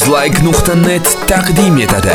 Uzlike.net taqdim etadi.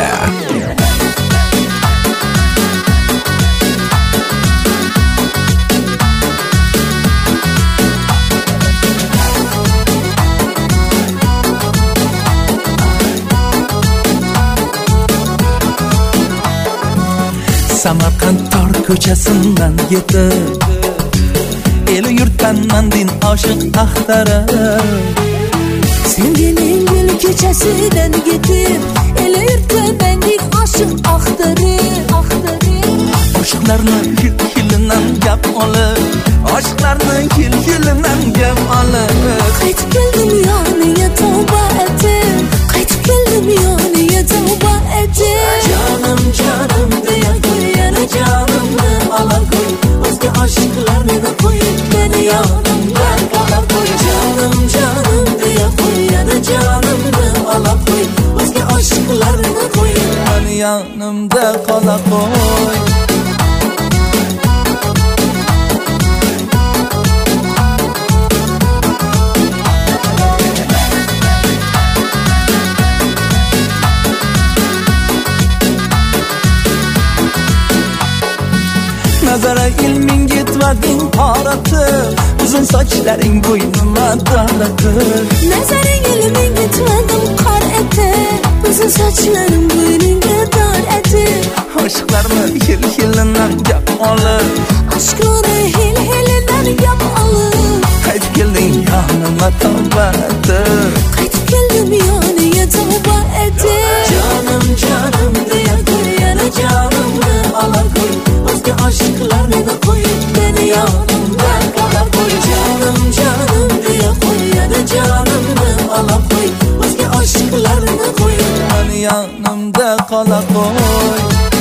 Samarqand tor ko'chasidan yetib, el yurtdan mandin oshiq axtarib. Sevgining gul ko'chasidan yetib, el yurtdan mandin oshiq axtarib. Oshiqlarni hil-hilidan gap olib, oshiqlarni hil-hilidan gap olib. Qaytib keldim yoniga tavba etib, qaytib keldim yoniga tavba etib. Canım canım deya yana canımni ala koy, o'zga oshiqlarni qo'yib meni yonimdan qala qo'y. Canım canım deya yana canımni ala qo'y, o'zga oshiqlarni qo'yib meni yonimda qala qo'y. Nazara ilming yetmading qoratib, uzun sochlaring bo'ynimga dolatib. Nazaring ilming yetmadim qor etib, uzun sochlaring bo'yningga dor etib. Oshiqlarni hil-hilidan gap olib, Aşklarni hil-hilidan gap olib. qaytib kelding yonimga tavba etib, qaytib keldim yoniga tavba etib. Canım canım deya yana canimni ala qo'y, o'zga oshiqlarni qo'yib meni yonimdan qala qo'y. Canım canım deya yana canimni ala qo'y, o'zga oshiqlarni qo'yib meni yonimda qala qo'y.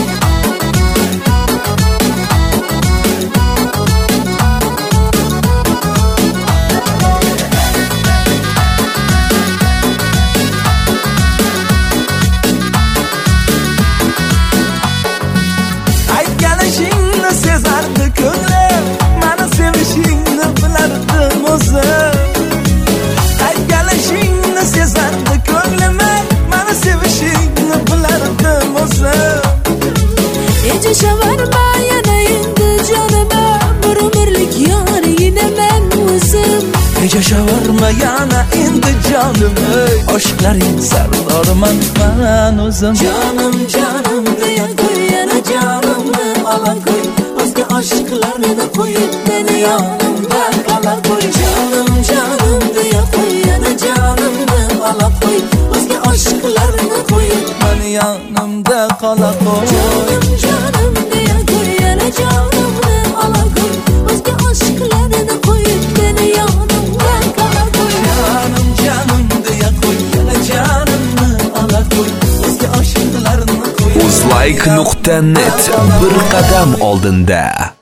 Aytganishingni sezardi ko'nglim, meni sevishingni bilardim o'zim. Aytganishingni sezardi ko'nglim, meni sevishingni bilardim o'zim. Yashavarma yana endi jonima, bir umrlik yorigina men o'zim. Yashavarma yana endi jonim, oshiqlaring sardoriman men o'zim. Canım canım deya yana canimni ala qo'y, o'zga oshiqlarni qo'yib meni yonimda qala qo'y. Canım canım deya yana canimni ala qo'y, o'zga oshiqlarni qo'yib meni yonimda qala qo'y. Canım canım deya yana canimni ala qo'y, o'zga oshiqlarni qo'yib meni yonimda qala qo'y. Canım canım deya yana canimni ala qo'y, o'zga oshiqlarni qo'yib. Uzlike.net bir qadam oldinda.